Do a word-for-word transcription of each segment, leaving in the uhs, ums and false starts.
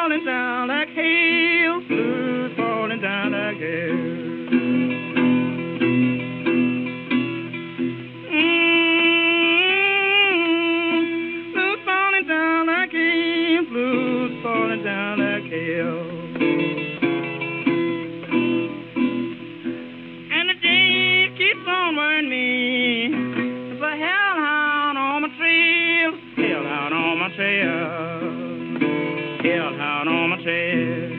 falling down like hail, blues falling down like hail. Mm, blues falling down like hail, blues falling down like hail. And the day keeps on wearing me. It's a hellhound on my trail, hellhound on my trail. Hellhound on my trail.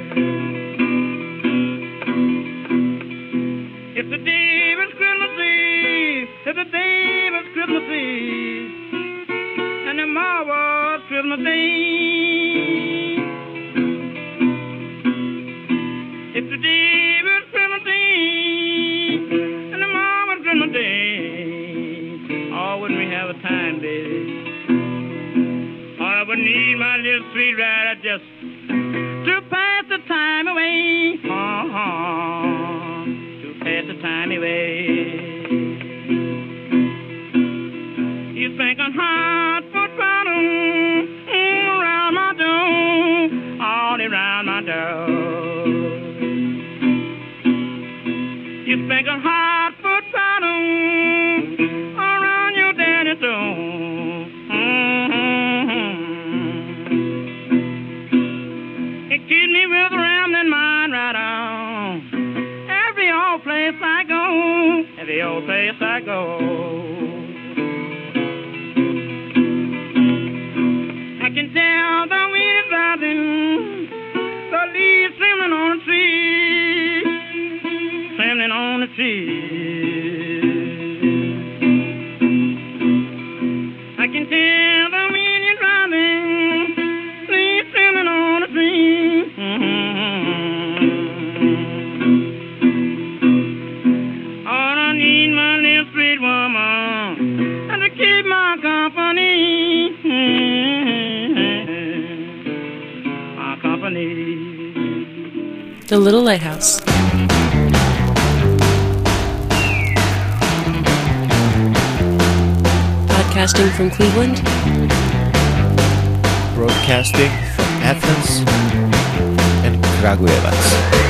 It's the day of Christmas Eve. It's the day of Christmas Eve. And tomorrow's Christmas Day. It's the day of Christmas Eve. And tomorrow's Christmas Day. Oh, wouldn't we have a time, baby? I would need my little sweet rider just to pass the time away. Uh-huh. To pass the time away. You think I'm hot foot bottom around my door, all around my door. You think I'm hot foot bottom around your daddy's door. Keep me with rambling mind right on. Every old place I go, every old place I go. I can tell the wind is rising, the leaves trembling on the tree, trembling on the tree. I can tell the wind is rising, leaves trembling on the tree. The Little Lighthouse. Podcasting from Cleveland. Broadcasting from Athens and Kragujevac.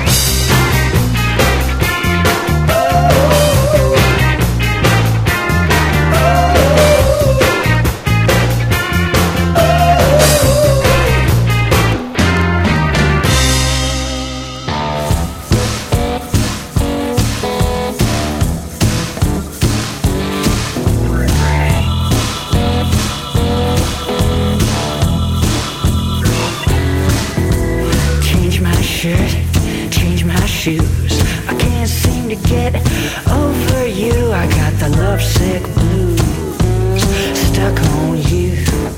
Shoes. I can't seem to get over you. I got the lovesick blues stuck on you.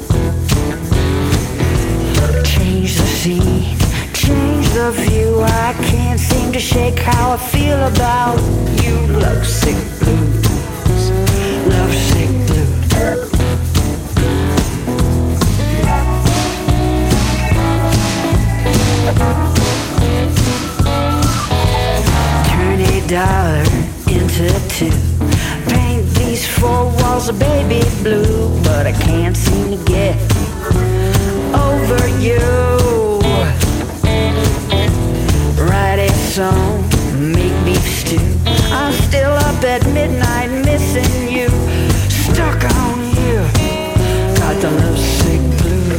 Change the scene, change the view. I can't seem to shake how I feel about you. Lovesick blues, lovesick blues. Dollar into two. Paint these four walls a baby blue, but I can't seem to get over you. Write a song, make beef stew. I'm still up at midnight missing you. Stuck on you. Got the lovesick blue.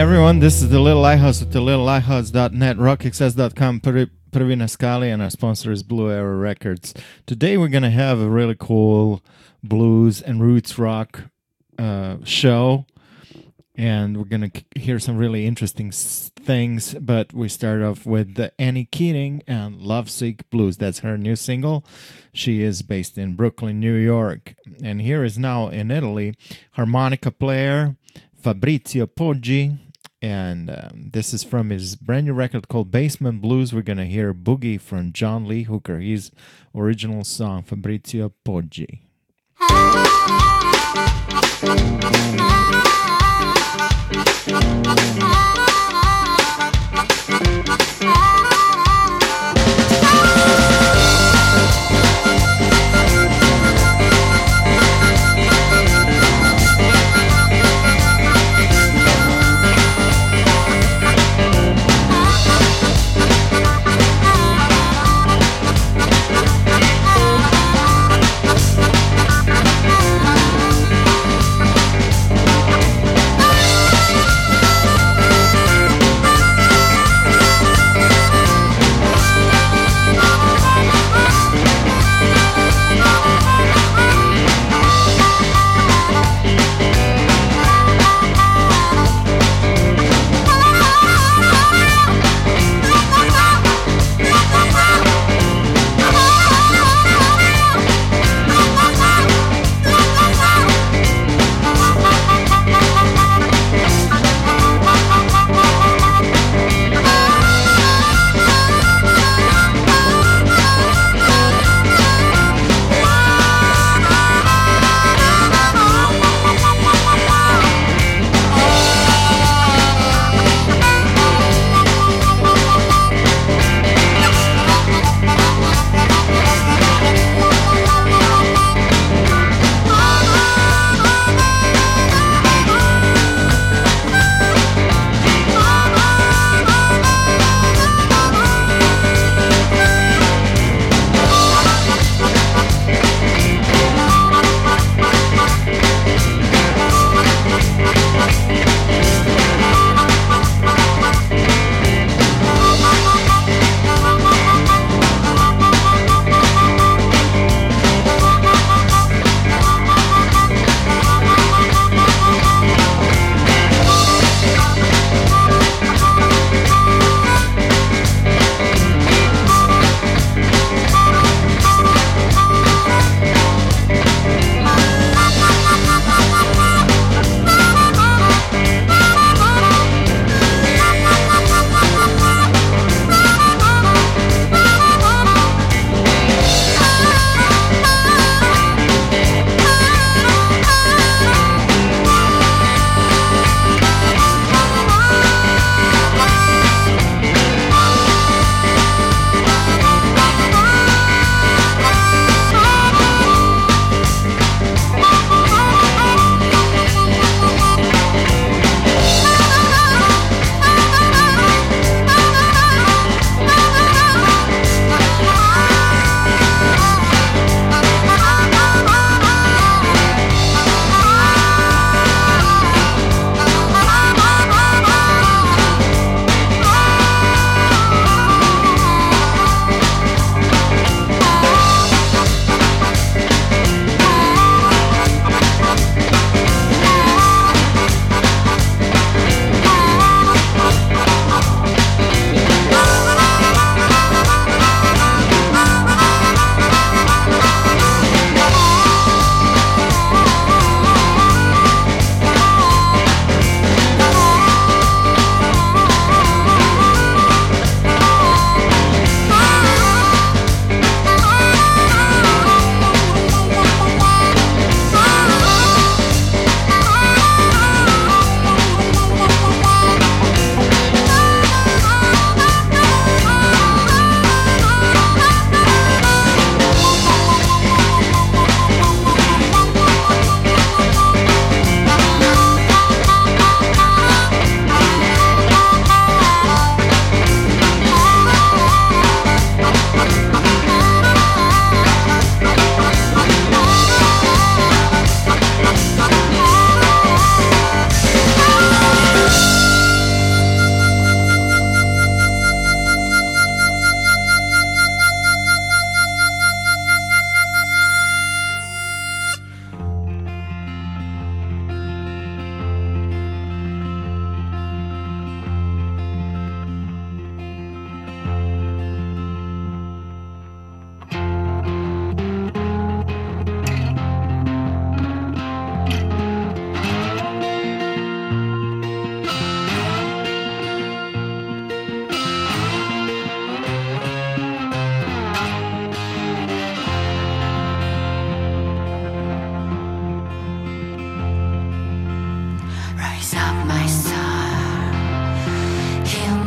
everyone, this is The Little Lighthouse at the little lighthouse dot net, rock x s dot com, Pravina Scali, and our sponsor is Blue Arrow Records. Today we're going to have a really cool blues and roots rock uh, show, and we're going to hear some really interesting s- things, but we start off with the Annie Keating and Lovesick Blues. That's her new single. She is based in Brooklyn, New York, and here is now in Italy, harmonica player Fabrizio Poggi, and um, this is from his brand new record called Basement Blues. We're going to hear Boogie from John Lee Hooker, his original song, Fabrizio Poggi.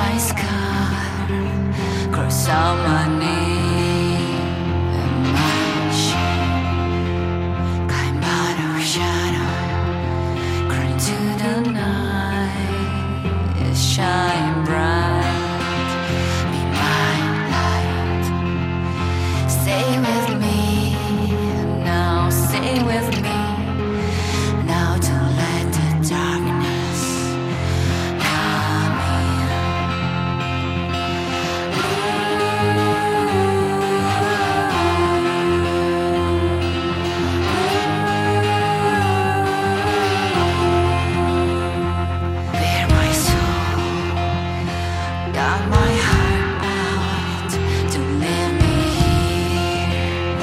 my scar, cross out my name and my shame. Climb out of shadow, crawl into the night, shine bright, be my light. Stay with me, now stay with me. Now don't let the darkness come in. Bear my soul, got my heart out to leave me here.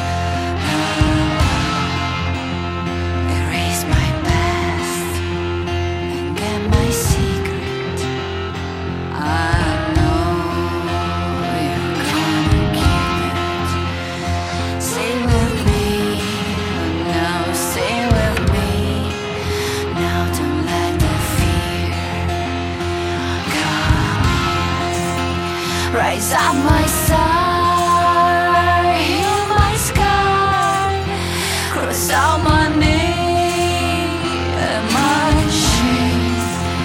Erase my past and get my secret. I know you're gonna keep it. Stay with me, now stay with me. Now don't let the fear come in. Rise up my star, heal my sky, cross out my name and my shame.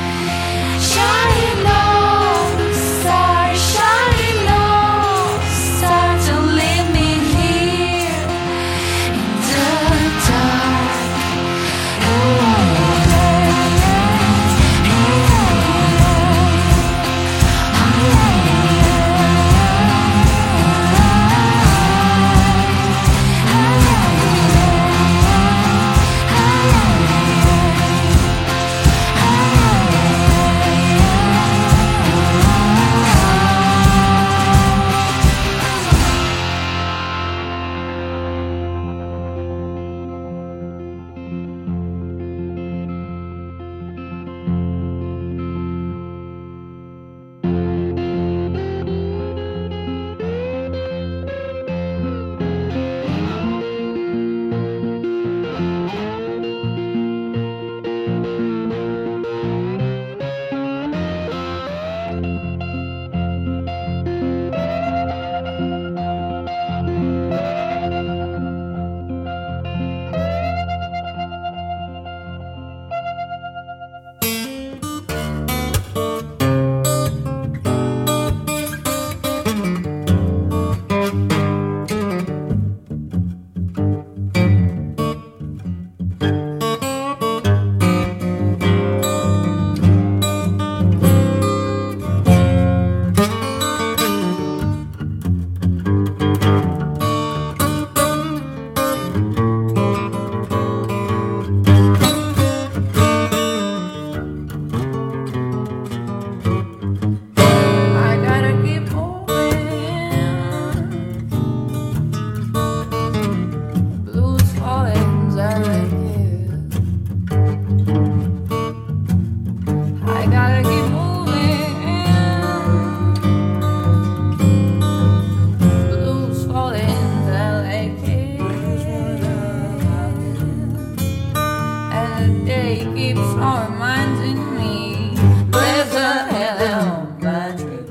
Shine on, star, shine on, star, don't leave me here in the dark. I gotta keep moving. Blues falling, I like it. I gotta keep moving. Blues falling, I like it. And the day keeps on reminding me, where's the hell on my trip?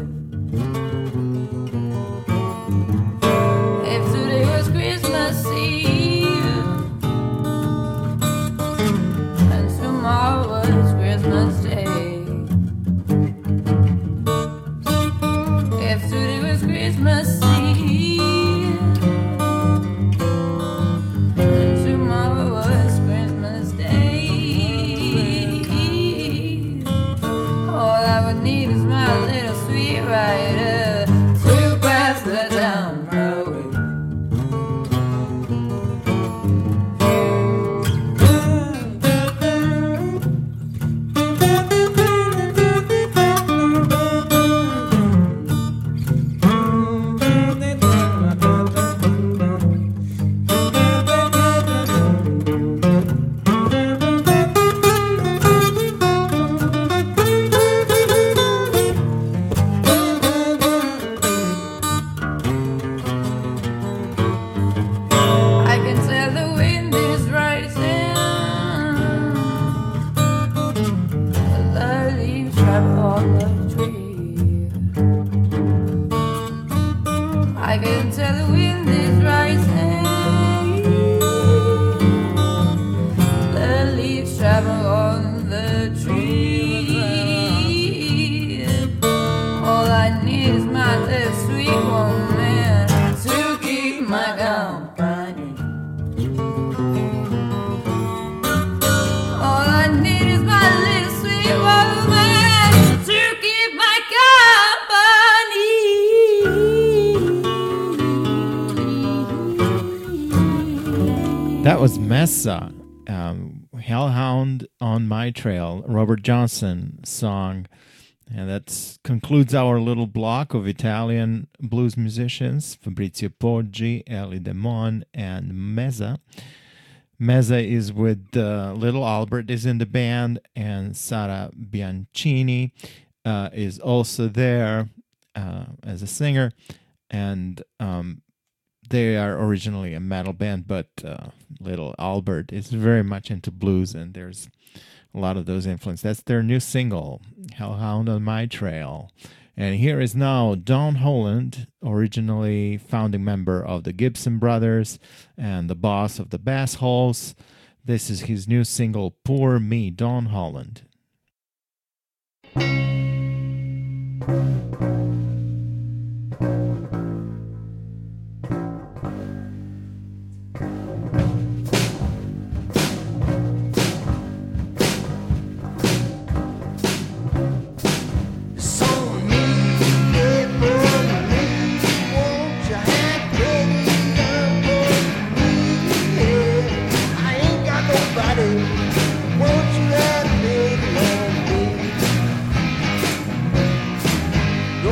If today was Christmas Eve and tomorrow was Christmas Day, if today was Christmas Eve and tomorrow was Christmas Day, all I would need is my little sweet rider to pass the down road. That was Mesa, um, Hellhound on My Trail, Robert Johnson song. And that concludes our little block of Italian blues musicians, Fabrizio Poggi, Ellie Demon, and Meza. Meza is with uh, Little Albert is in the band, and Sara Bianchini uh, is also there uh, as a singer. And um, they are originally a metal band, but uh, Little Albert is very much into blues, and there's a lot of those influences. That's their new single, Hellhound on My Trail. And here is now Don Holland, originally founding member of the Gibson Brothers and the boss of the Bass Halls. This is his new single, Poor Me, Don Holland. Won't you have me, love me?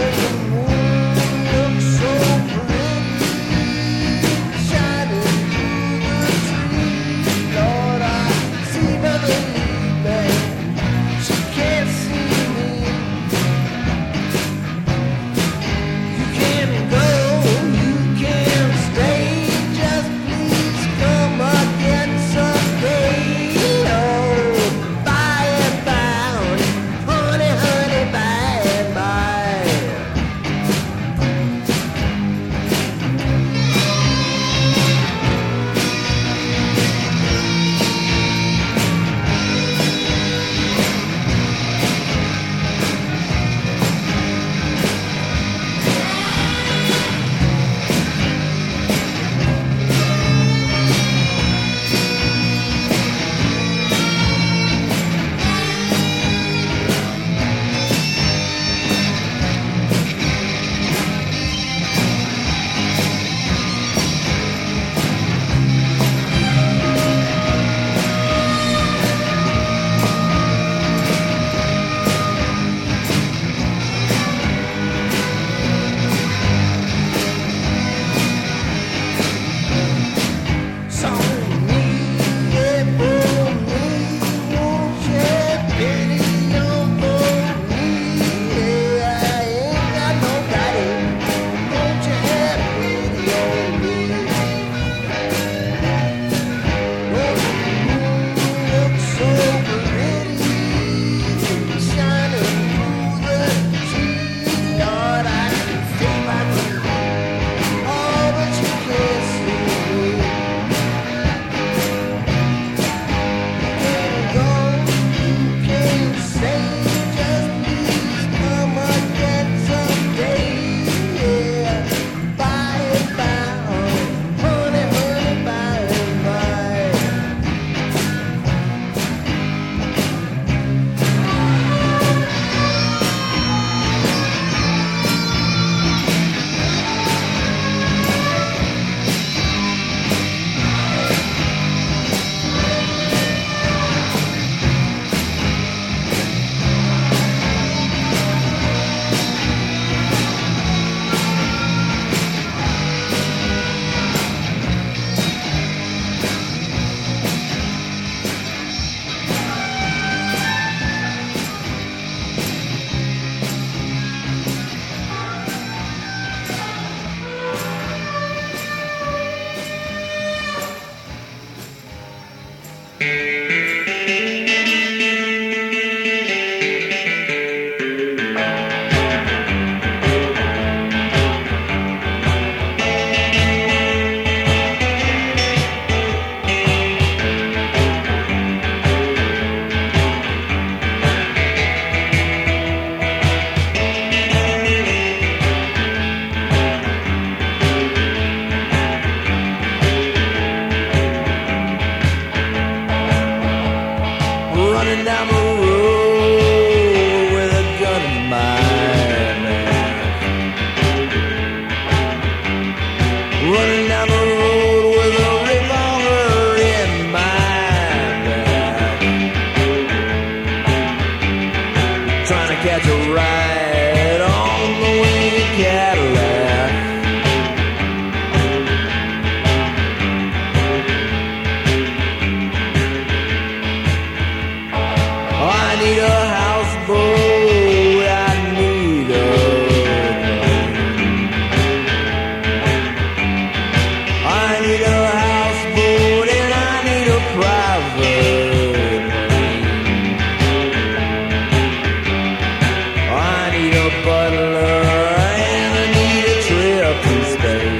traveler and I need a trip to Spain.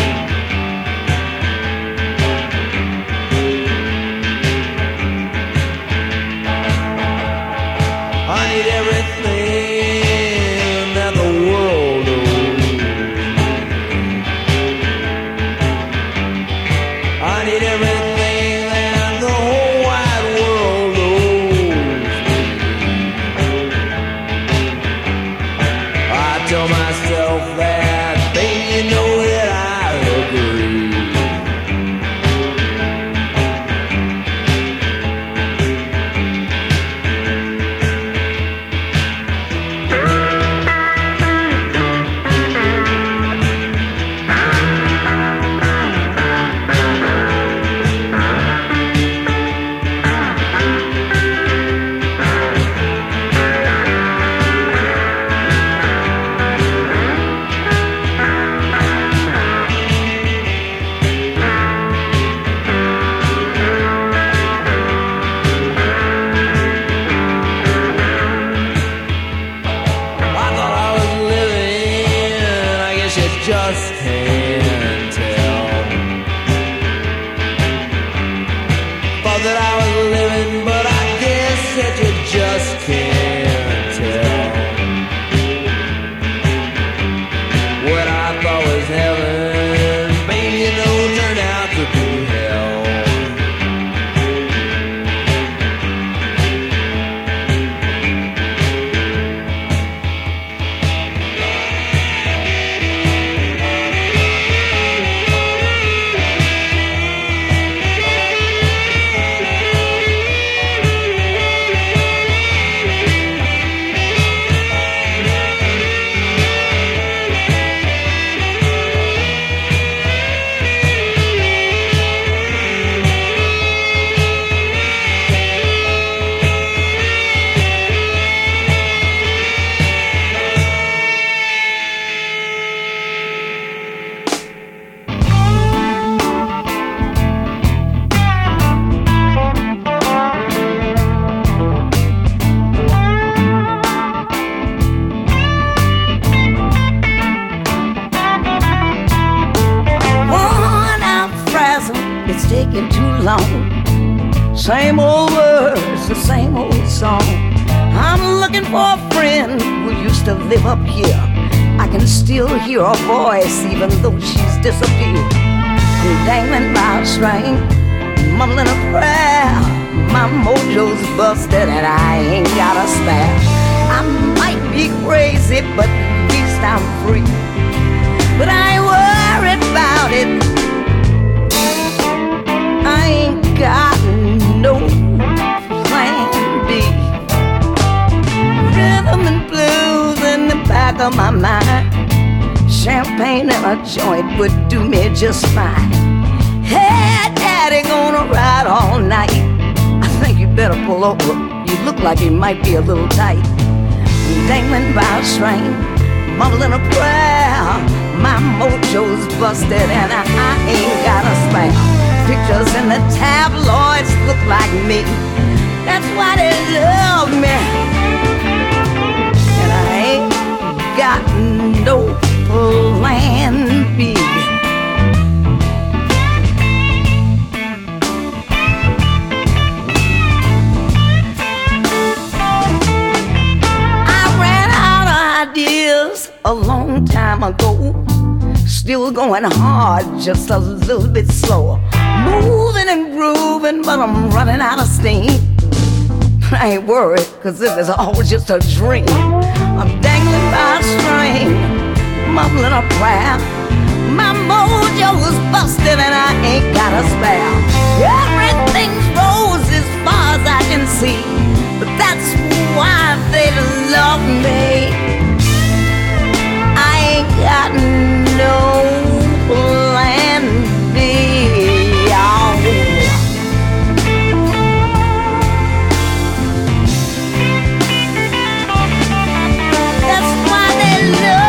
I need everything that the world knows. I need everything that the whole wide world knows. I tell myself that, baby, you know that I agree. Just can't tell. Thought that I was living, but I guess that you just can't tell. What I thought was heaven, baby, you know, turned out to be hell. Taking too long. Same old words, the same old song. I'm looking for a friend who used to live up here. I can still hear her voice even though she's disappeared. I'm dangling by a string, mumbling a prayer. My mojo's busted and I ain't got a spare. I might be crazy, but at least I'm free. But I ain't worried about it. I ain't got no plan B. Rhythm and blues in the back of my mind. Champagne and a joint would do me just fine. Hey, daddy, gonna ride all night. I think you better pull over. You look like you might be a little tight. Dangling by a string, mumbling a prayer. My mojo's busted and I, I ain't got a spare. Pictures in the tabloids look like me. That's why they love me. And I ain't got no plan B. I ran out of ideas a long time ago. Still going hard, just a little bit slower. Moving and grooving, but I'm running out of steam. But I ain't worried, cause it is all just a dream. I'm dangling by a string, mumbling a prayer. My mojo's busted and I ain't got a spare. Everything's rose as far as I can see, but that's why they love me. I ain't got no plan B. Oh. That's why they love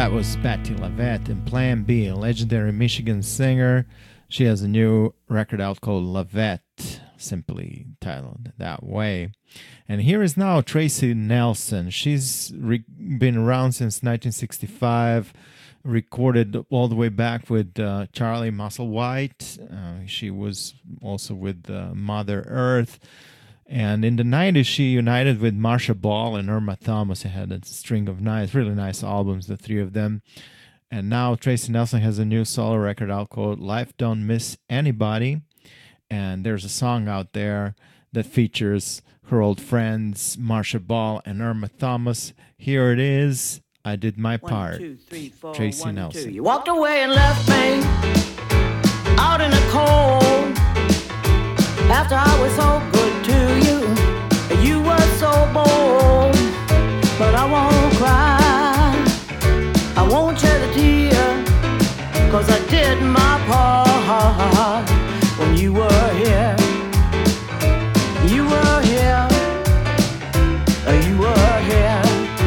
That was Patti LaVette in Plan B, a legendary Michigan singer. She has a new record out called LaVette, simply titled that way. And here is now Tracy Nelson. She's re- been around since nineteen sixty-five, recorded all the way back with uh, Charlie Musselwhite. Uh, she was also with uh, Mother Earth. And in the nineties, she united with Marcia Ball and Irma Thomas. They had a string of nice, really nice albums, the three of them. And now Tracy Nelson has a new solo record out called Life Don't Miss Anybody. And there's a song out there that features her old friends, Marcia Ball and Irma Thomas. Here it is, I Did My Part. One, two, three, four, Tracy one, Nelson. two. You walked away and left me out in the cold after I was so good to you. You were so bold, but I won't cry. I won't shed a tear, 'cause I did my part when you were here. You were here. You were here.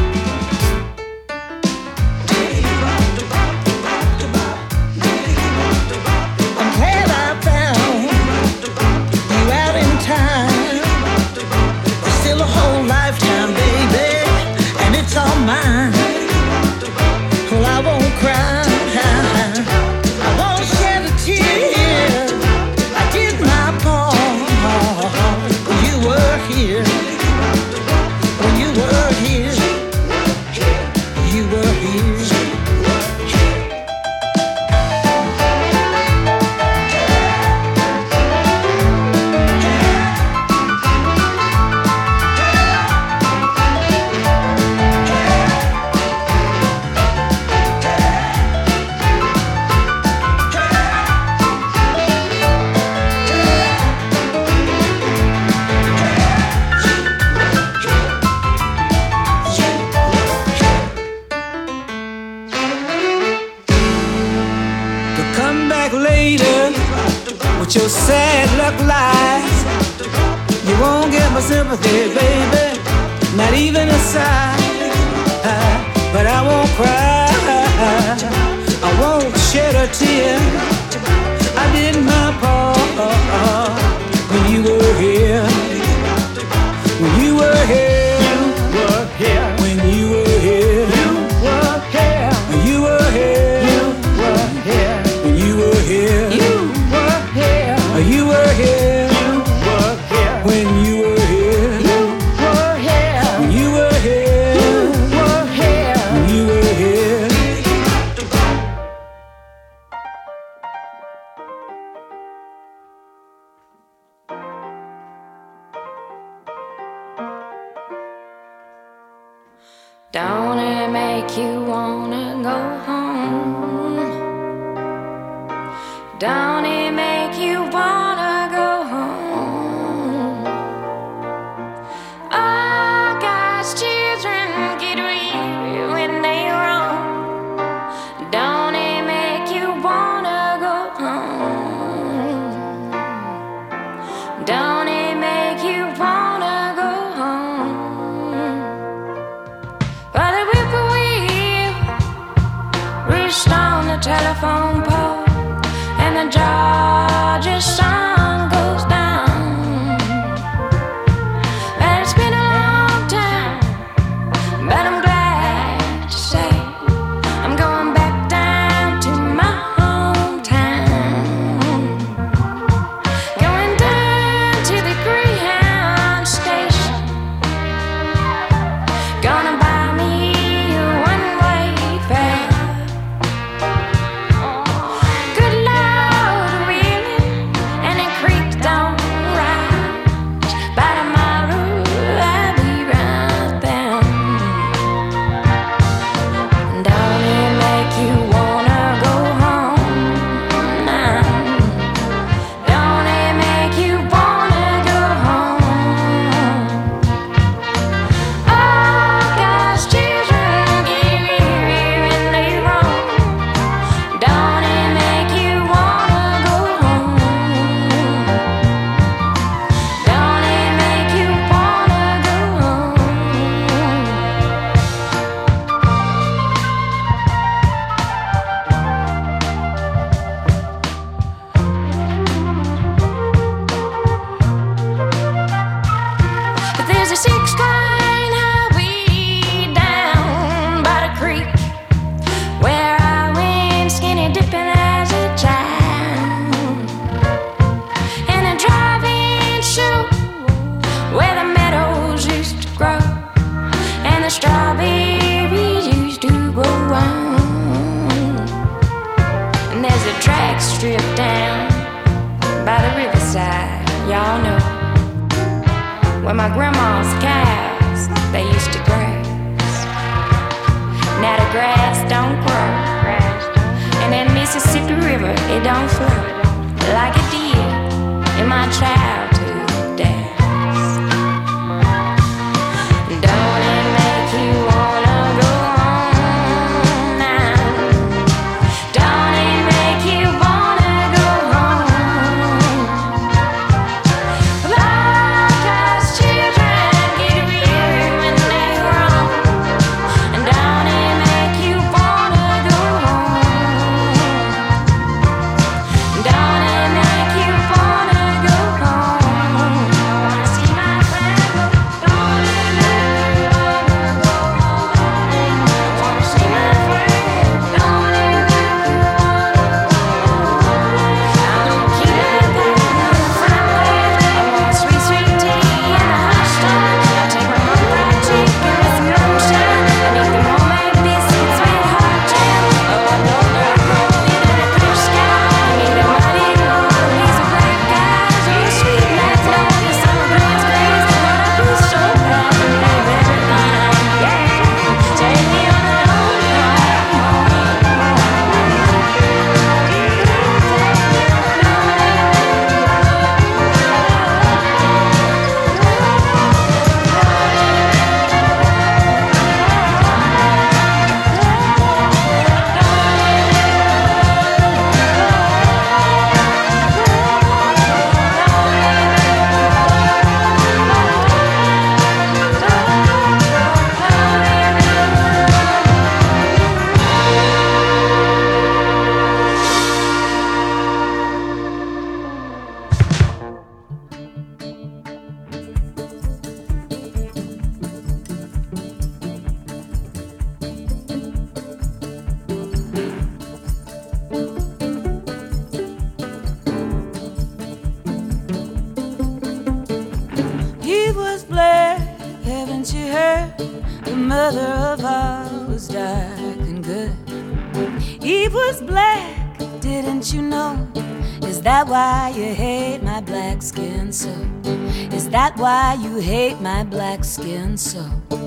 I'm glad I found you out in time. There's still a whole lifetime, baby, and it's all mine. Well, I won't cry. I won't shed a tear. I did my part when you were here. When you were here. You were here. With your sad luck lies, you won't get my sympathy, baby, not even a sigh. But I won't cry, I won't shed a tear. I did my part when you were here. When you were here, you were here. When you were here, you were here. When you were here, you were here. When you were here, you You were here. You were here. When you were here. You were here. When you were here. You were here. When you were here. Don't it make you wanna go home? Don't it make you wanna go home? Oh, God's children get weary when they roam. Don't it make you wanna go home? Don't it make you wanna go home? But the whippoorwill roosted on the telephone pole, and the Georgia sun goes down. And it's been a long time, but I'm glad to say I'm going back down to my hometown. Going down to the Greyhound station, gonna buy me a one-way fare. Good Lord willing, side, y'all know, where my grandma's cows, they used to graze. Now the grass don't grow, and that Mississippi River, it don't flow like it did in my childhood days. Don't it make you wanna go home now? Don't it make you wanna go home? Because children get weary when they grow. And don't it make you wanna go home? Don't it make you wanna go home? Wanna see my grandma? Don't it make you wanna go home? Wanna see my friend? Don't it make you wanna go home? I don't care about family. I want sweet, sweet tea and a hot stone. I take my mom fried chicken with some moonshine. I need the homemade biscuits with hot jam. I want no dark rolling in a clear sky. I need the muddy water, he's a great guy. Real sweet magnolia, summer breeze breeze. Gonna be so happy, baby, yeah. Take me on a long ride He was black, haven't you heard? The mother of all was dark and good. Eve was black, didn't you know? Is that why you hate my black skin so? Is that why you hate my black skin so?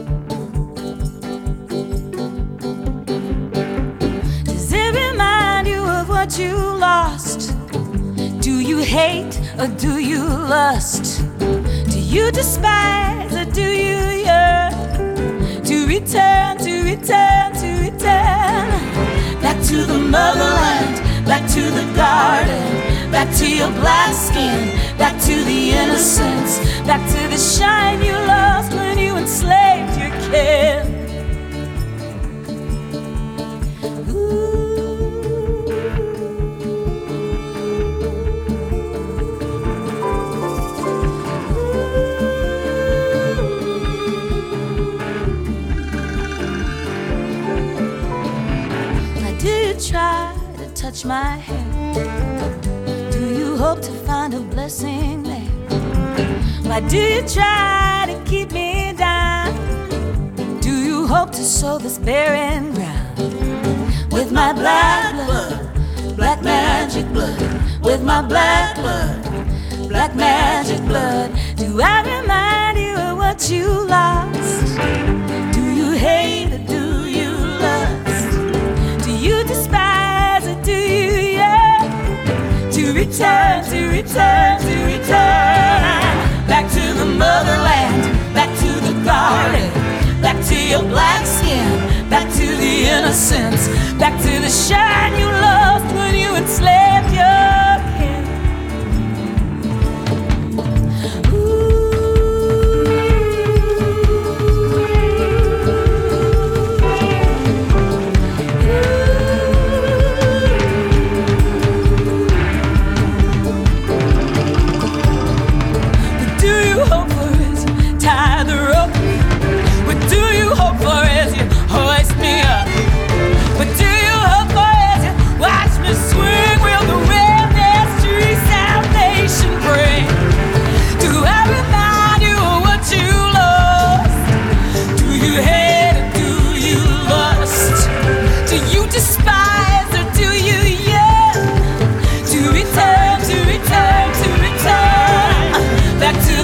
Does it remind you of what you lost? Do you hate or do you lust? Do you despise or do you yearn to return, to return, to return back to the motherland, back to the garden, back to your black skin, back to the innocence, back to the shine you lost when you enslaved your kin? Try to touch my hair. Do you hope to find a blessing there? Why do you try to keep me down? Do you hope to sow this barren ground with my black blood, black magic blood, with my black blood, black magic blood? Do I remind you of what you lost? Do you hate or do you lust? Do you despise or do you yearn to return, to return, to return back to the motherland, back to the garden, back to your black skin, back to the innocence, back to the shine you lost when you enslaved your kin?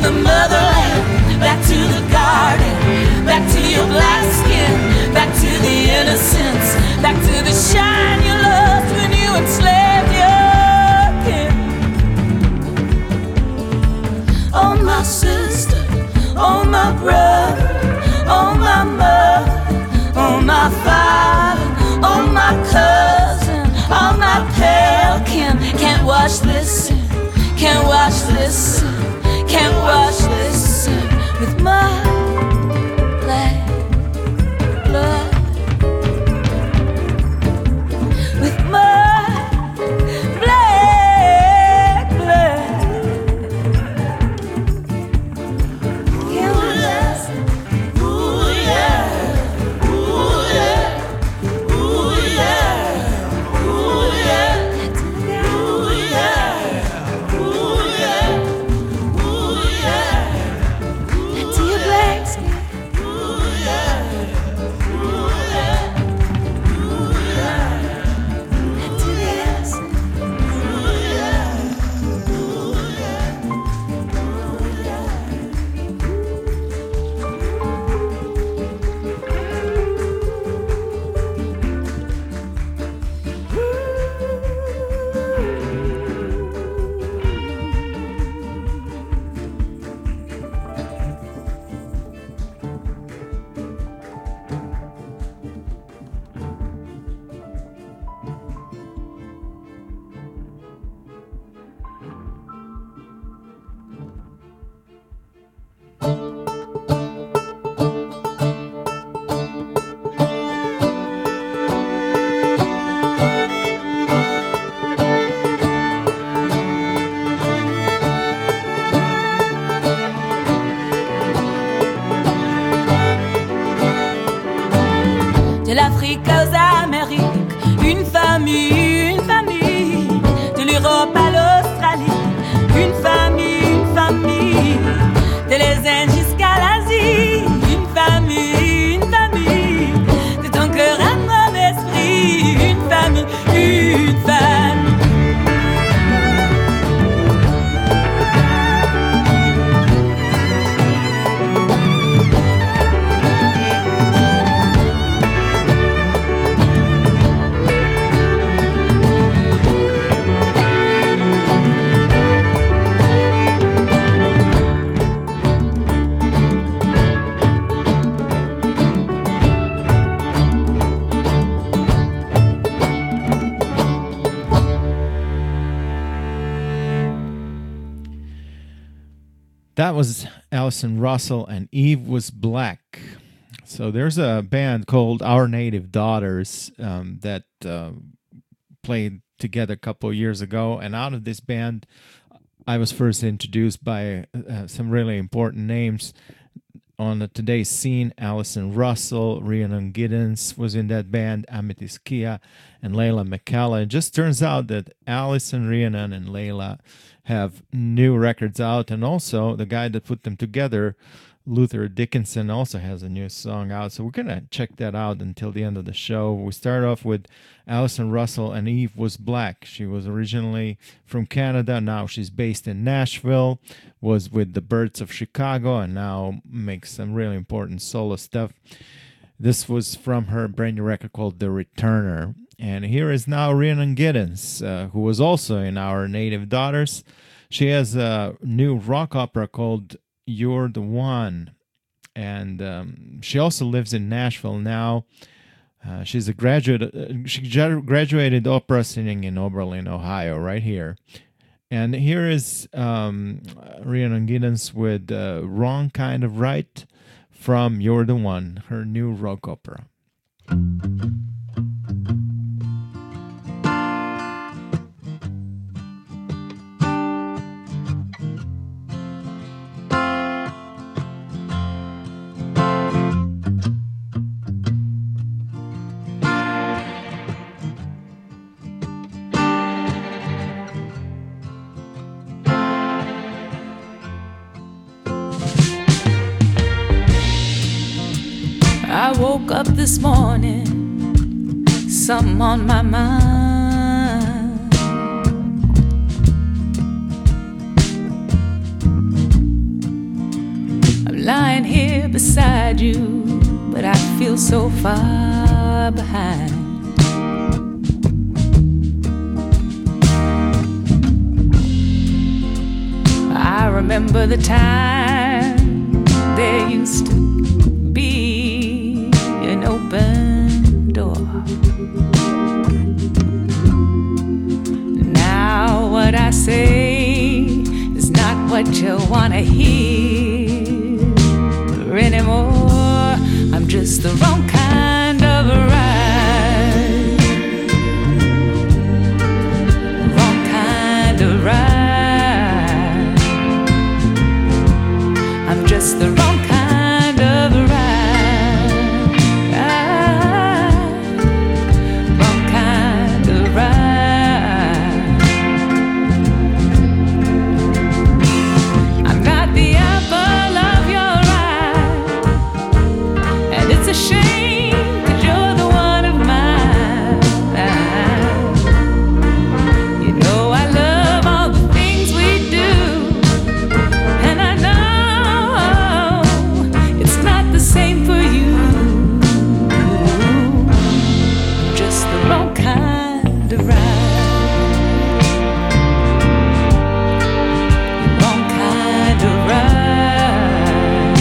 the motherland, back to the garden, back to your black skin, back to the innocence, back to the shine you lost when you enslaved your kin. Oh my sister, oh my brother, oh my mother, oh my father, oh my cousin, oh my pale kin. Can't wash this sin, can't wash this sin, can't wash this sin with my black blood, with my black blood. Can't wash it. Ooh yeah, ooh yeah, ooh yeah, ooh yeah, ooh yeah, ooh yeah, ooh yeah. Back to your black skin. Ooh yeah, ooh yeah, ooh yeah. Back to the essence. Ooh yeah, ooh yeah, de l'Afrique aux Amériques, une famille, une famille, de l'Europe à l'Australie, une famille, une famille, de les Indes jusqu'à l'Asie, une famille, une famille, de ton cœur à mon esprit, une famille, une famille. That was Allison Russell, and Eve Was Black. So there's a band called Our Native Daughters um, that uh, played together a couple of years ago, and out of this band, I was first introduced by uh, some really important names on the today's scene. Allison Russell, Rhiannon Giddens was in that band, Amethyst Kia, and Layla McCalla. It just turns out that Allison, Rhiannon, and Layla have new records out, and also the guy that put them together, Luther Dickinson, also has a new song out. So we're going to check that out until the end of the show. We start off with Allison Russell, and Eve Was Black. She was originally from Canada. Now she's based in Nashville, was with the Birds of Chicago, and now makes some really important solo stuff. This was from her brand new record called The Returner. And here is now Rhiannon Giddens, uh, who was also in Our Native Daughters. She has a new rock opera called You're the One. And um, she also lives in Nashville now. Uh, she's a graduate. Uh, she graduated opera singing in Oberlin, Ohio, right here. And here is um, Rhiannon Giddens with uh, Wrong Kind of Right from You're the One, her new rock opera. I woke up this morning, something on my mind. lying here beside you, but I feel so far behind. I remember the time there used to be an open door. Now what I say is not what you wanna hear anymore. I'm just the wrong kind of ride. Wrong kind of ride. I'm just the wrong kind of ride. Wrong kind of ride. I'm not the apple of your eye, and it's a shame 'cause you're the one of mine. You know I love all the things we do, and I know it's not the same for you. I'm just the wrong kind of ride. Wrong kind of ride.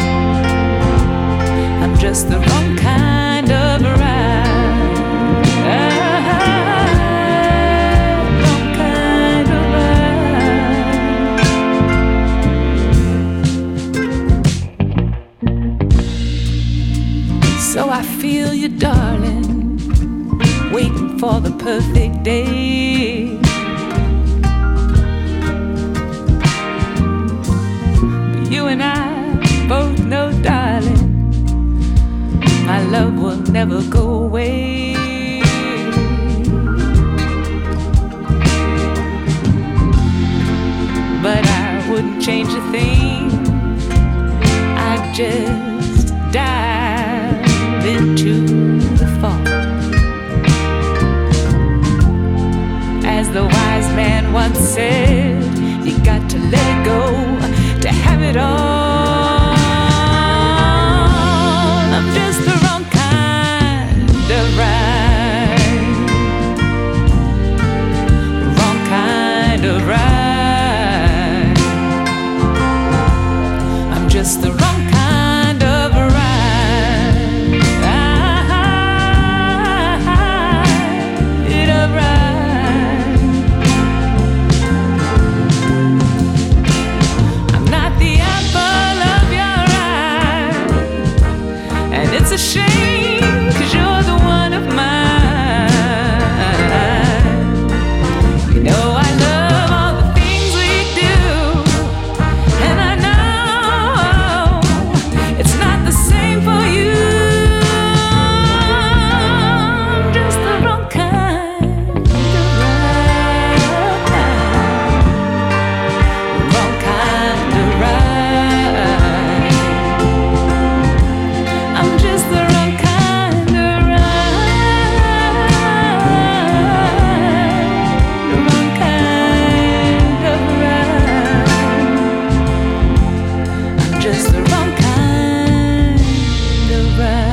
I'm just the wrong kind of ride. Wrong kind of ride. So I feel you, darling, waiting for the perfect day. But you and I both know, darling, my love will never go away. But I wouldn't change a thing. I'd just dive into the fall. As the wise man once said, you got to let it go to have it all. I'm just the wrong kind of ride. Wrong kind of ride. I'm just the wrong kind of ride. Ride of ride. I'm not the apple of your eye, and it's a shame 'cause you're the one of mine. You know I love all the things we do, and I know it's not the same for you. I'm just the wrong kind of ride. Wrong kind of ride. I'm just the wrong kind of ride. Wrong kind of ride. I'm just the wrong kind of ride.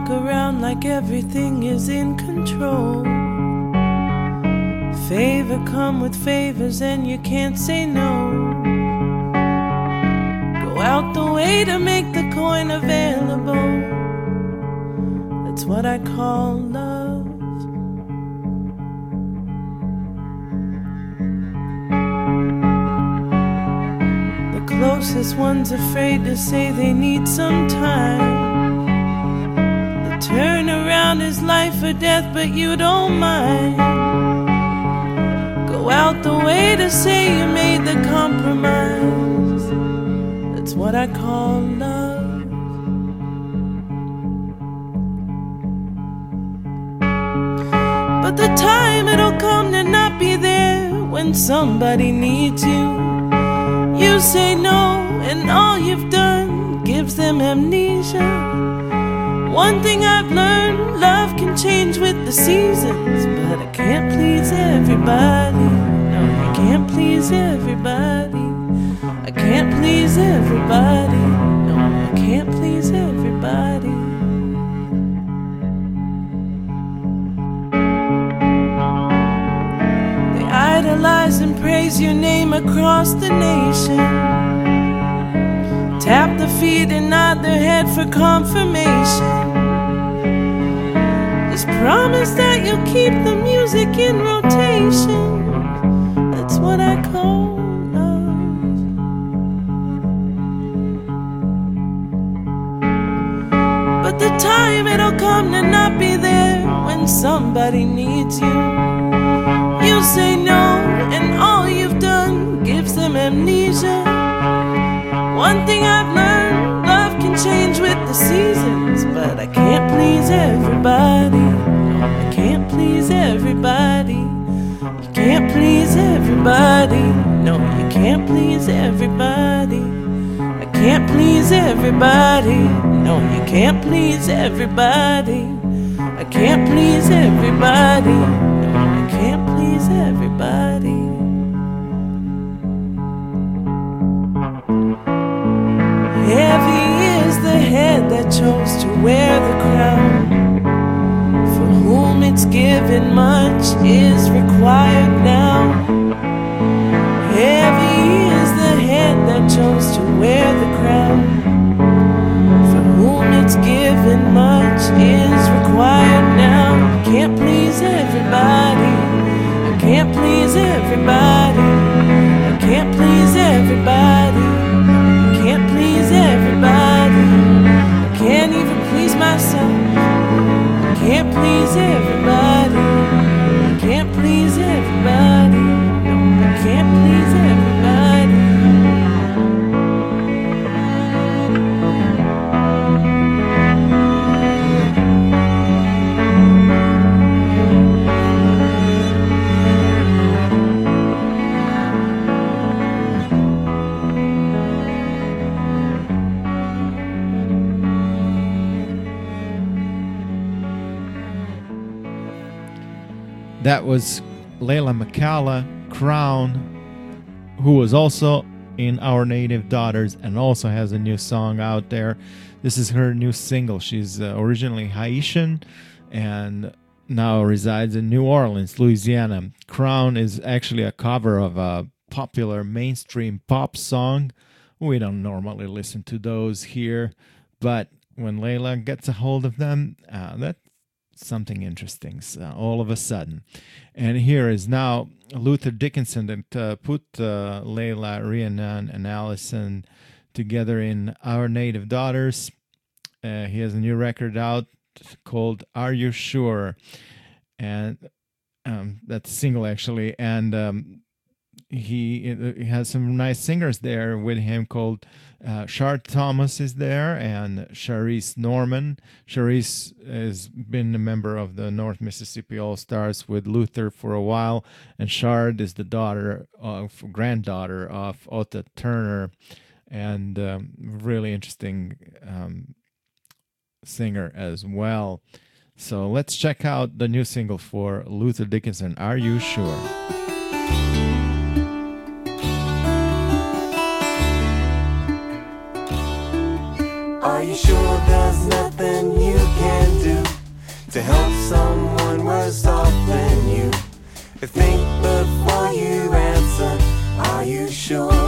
walk around like everything is in control. Favor come with favors and you can't say no. Go out the way to make the coin available. That's what I call love. The closest one's afraid to say they need some time. The turnaround is life or death, but you don't mind. Go out the way to say you made the compromise. That's what I call love. But the time it'll come to not be there when somebody needs you. You say no, and all you've done gives them amnesia. One thing I've learned, love can change with the seasons, but I can't please everybody. No, I can't please everybody. I can't please everybody. No, I can't please everybody. They idolize and praise your name across the nation. Tap the feet and nod their head for confirmation. Just promise that you'll keep the music in rotation. That's what I call love. But the time it'll come to not be there when somebody needs you. You say no, and all you've done gives them amnesia. One thing I've learned, love can change with the seasons, but I can't please everybody. No, I can't please everybody. You can't please everybody. No, you can't please everybody. I can't please everybody. No, you can't please everybody. I can't please everybody. No, I can't please everybody. Heavy is the head that chose to wear the crown. For whom it's given, much is required now. Heavy is the head that chose to wear the crown. For whom it's given, much is required now. I can't please everybody. I can't please everybody. I can't please everybody. I can't please everybody. I can't even please myself. I can't please everybody. I can't please everybody. No, I can't please everybody. That was Layla McCalla, Crown, who was also in Our Native Daughters and also has a new song out there. This is her new single. She's uh, originally Haitian and now resides in New Orleans, Louisiana. Crown is actually a cover of a popular mainstream pop song. We don't normally listen to those here, but when Layla gets a hold of them, uh, that's something interesting uh, all of a sudden. And here is now Luther Dickinson that uh, put uh, Layla, Rhiannon, and Allison together in Our Native Daughters. Uh, he has a new record out called Are You Sure? And um, that's a single actually. And um, he, he has some nice singers there with him called Uh, Shard Thomas is there and Sharice Norman. Sharice has been a member of the North Mississippi All-Stars with Luther for a while, and Shard is the daughter of granddaughter of Ota Turner, and um, really interesting um, singer as well. So let's check out the new single for Luther Dickinson, Are You Sure? Are you sure there's nothing you can do? to help someone worse off than you. Think before you answer. Are you sure?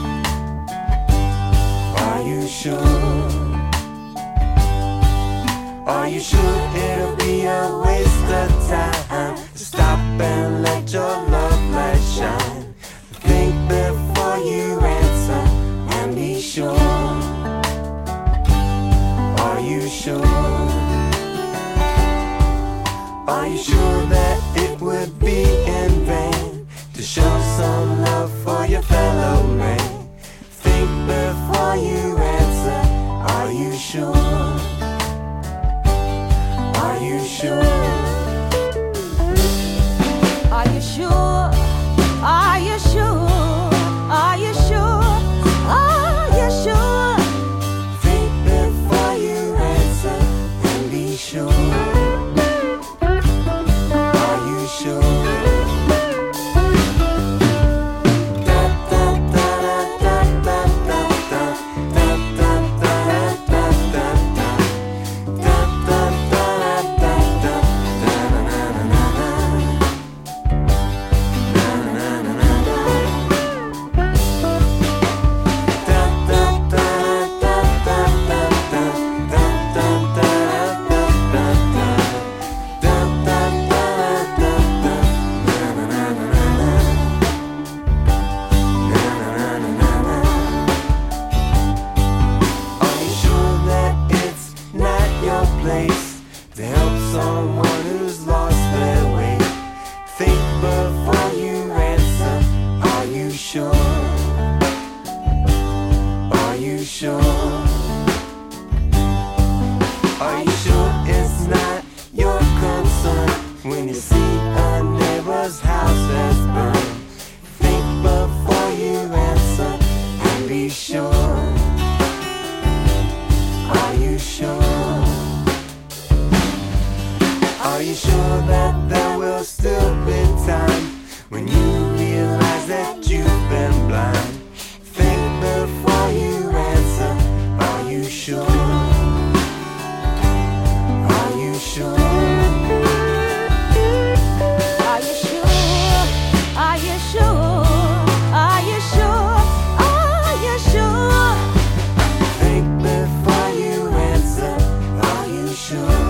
Are you sure? Are you sure it'll be a waste of time to stop and let your love light shine? Think before you answer and be sure. Are you sure? Are you sure that it would be in vain to show some love for your fellow man? Think before you answer. Are you sure? Are you sure? Are you sure? Are you sure? Are you sure? Are you sure? Think before you answer and be sure. Are you sure? To help someone who's lost their way. Think before you answer. Are you sure? Are you sure? Are you sure it's not your concern when you see a neighbor's house that's burned? Think before you answer and be sure. Are you sure? Are you sure that there will still be time when you realize that you've been blind? Think before you answer. Are you sure? Are you sure? Are you sure? Are you sure? Are you sure? Are you sure? Think before you answer. Are you sure?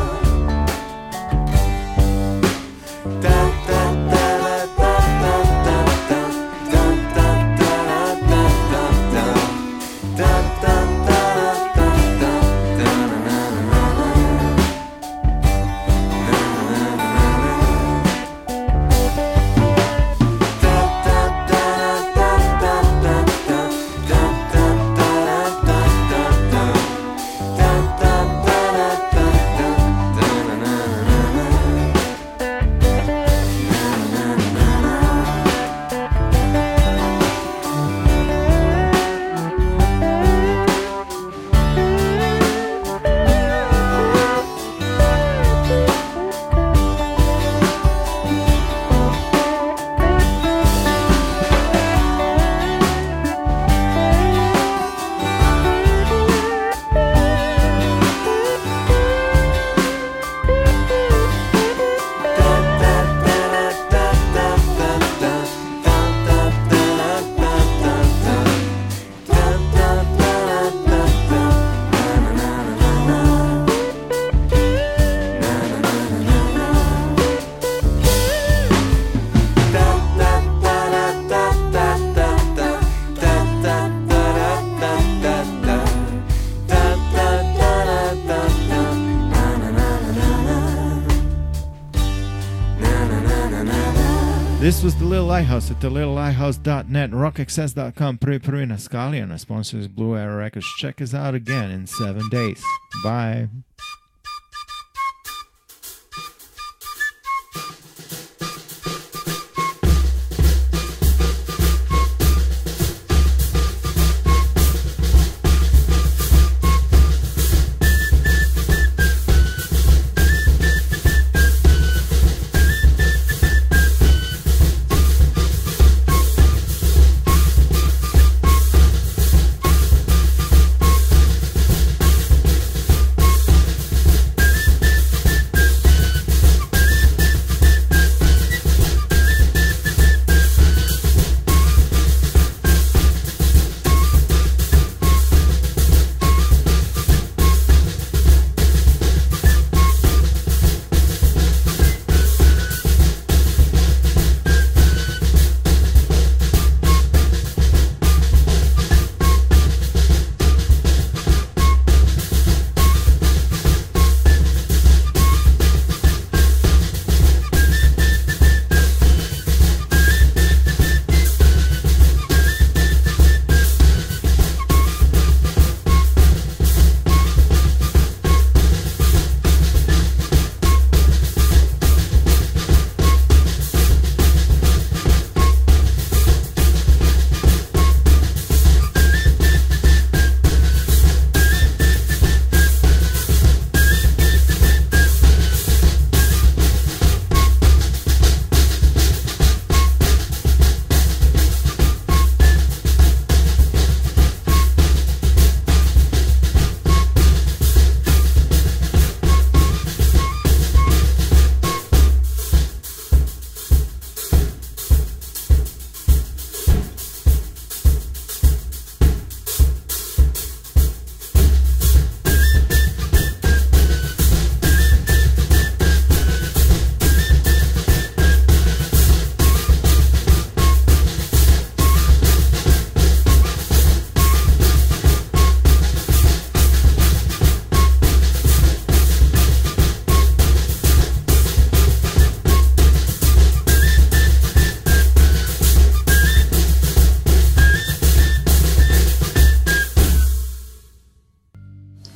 This was The Little Lighthouse at the little lighthouse dot net, rock access dot com, Prvi Prvi na Skali, and our sponsor is Blue Arrow Records. Check us out again in seven days. Bye.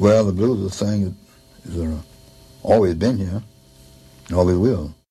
Well, the blues is a thing that has uh, always been here, and always will.